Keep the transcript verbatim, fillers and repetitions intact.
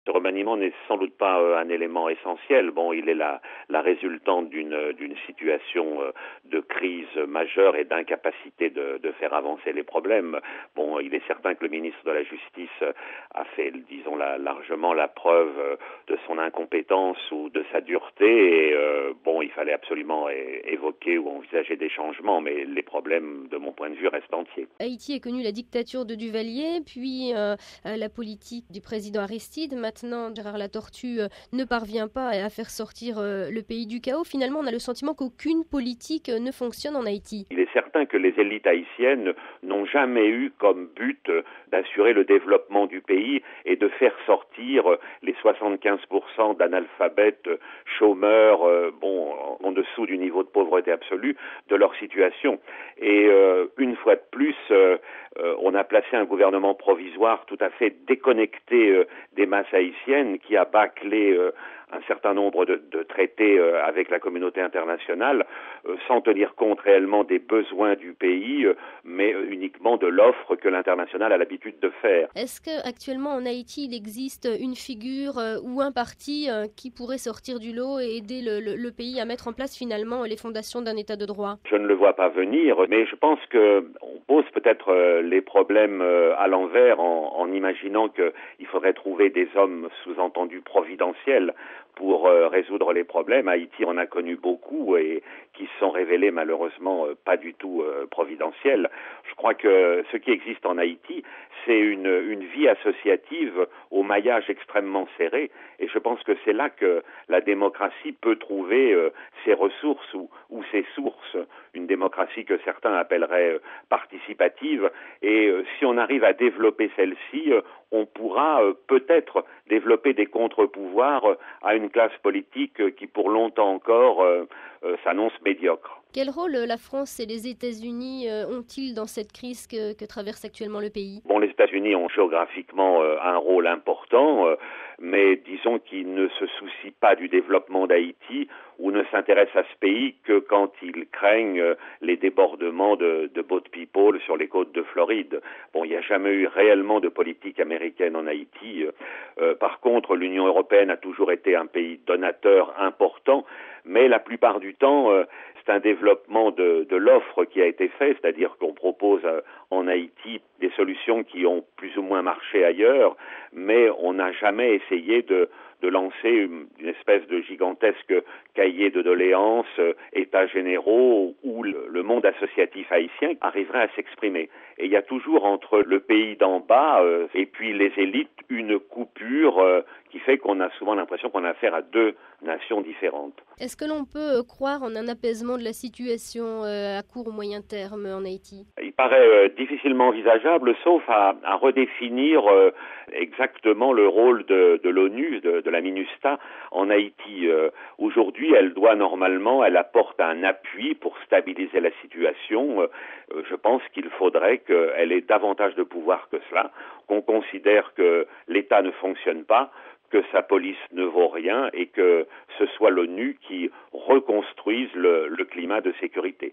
Ce remaniement n'est sans doute pas euh, un élément essentiel. Bon, il est la, la résultante d'une, d'une situation euh, de crise majeure et d'incapacité de, de faire avancer les problèmes. Bon, il est certain que le ministre de la Justice a fait, disons, la, largement la preuve euh, de son incompétence ou de sa dureté. Et euh, bon, il fallait absolument é- évoquer ou envisager des changements, mais les problèmes, de mon point de vue, restent entiers. Haïti est connu la dictature de Duvalier, puis euh, la politique du président Aristide. Maintenant, Gérard Latortue euh, ne parvient pas à faire sortir euh, le pays du chaos. Finalement, on a le sentiment qu'aucune politique euh, ne fonctionne en Haïti. Il est certain que les élites haïtiennes n'ont jamais eu comme but euh, d'assurer le développement du pays et de faire sortir euh, les soixante-quinze pour cent d'analphabètes, euh, chômeurs, euh, bon, en, en dessous du niveau de pauvreté absolue, de leur situation. Et euh, une fois de plus, euh, euh, on a placé un gouvernement provisoire tout à fait déconnecté euh, des masses haïtiennes qui a bâclé euh, un certain nombre de, de traités euh, avec la communauté internationale euh, sans tenir compte réellement des besoins du pays, euh, mais euh, uniquement de l'offre que l'international a l'habitude de faire. Est-ce qu'actuellement en Haïti, il existe une figure euh, ou un parti euh, qui pourrait sortir du lot et aider le, le, le pays à mettre en place finalement les fondations d'un état de droit? Je ne le vois pas venir, mais je pense qu'on pose peut-être euh, les problèmes euh, à l'envers en, en imaginant qu'il faudrait trouver des hommes sous-entendus providentiels pour euh, résoudre les problèmes. Haïti en a connu beaucoup et qui se sont révélés malheureusement euh, pas du tout euh, providentiels. Je crois que ce qui existe en Haïti, c'est une, une vie associative au maillage extrêmement serré, et je pense que c'est là que la démocratie peut trouver euh, ses ressources ou, ou ses sources, une démocratie que certains appelleraient euh, participative, et euh, si on arrive à développer celle-ci, euh, on pourra euh, peut-être développer des contre-pouvoirs euh, à une classe politique euh, qui pour longtemps encore euh, euh, s'annonce médiocre. Quel rôle la France et les États-Unis euh, ont-ils dans cette crise que, que traverse actuellement le pays? Bon, les États-Unis ont géographiquement euh, un rôle important, euh, mais disons qu'ils ne se soucient pas du développement d'Haïti ou ne s'intéressent à ce pays que quand ils craignent euh, les débordements de, de boat people sur les côtes de Floride. Bon, il n'y a jamais eu réellement de politique américaine en Haïti. Euh, par contre, l'Union européenne a toujours été un pays donateur important, mais la plupart du temps, euh, c'est un développement de, de l'offre qui a été fait, c'est-à-dire qu'on propose euh, en Haïti des solutions qui ont plus ou moins marché ailleurs, mais on n'a jamais essayé de, de lancer une, une espèce de gigantesque cahier de doléances, euh, états généraux, où le, le monde associatif haïtien arriverait à s'exprimer. Et il y a toujours entre le pays d'en bas euh, et puis les élites une coupure euh, qui fait qu'on a souvent l'impression qu'on a affaire à deux nations différentes. Est-ce que l'on peut croire en un apaisement de la situation euh, à court ou moyen terme en Haïti? Il paraît euh, difficilement envisageable, sauf à, à redéfinir euh, exactement le rôle de, de l'ONU, de, de la MINUSTAH en Haïti. Euh, aujourd'hui, elle doit normalement, elle apporte un appui pour stabiliser la situation. Euh, je pense qu'il faudrait qu'elle ait davantage de pouvoir que cela, qu'on considère que l'État ne fonctionne pas, que sa police ne vaut rien et que ce soit l'ONU qui reconstruise le, le climat de sécurité.